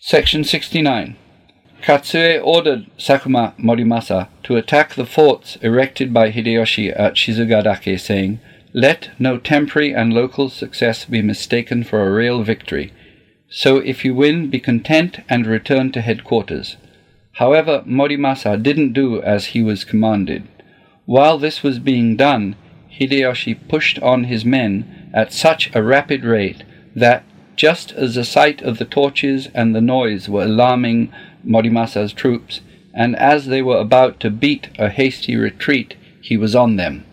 Section 69. Katsue ordered Sakuma Morimasa to attack the forts erected by Hideyoshi at Shizugadake, saying, "Let no temporary and local success be mistaken for a real victory. So if you win, be content and return to headquarters." However, Morimasa didn't do as he was commanded. While this was being done, Hideyoshi pushed on his men at such a rapid rate that, just as the sight of the torches and the noise were alarming Morimasa's troops, and as they were about to beat a hasty retreat, he was on them.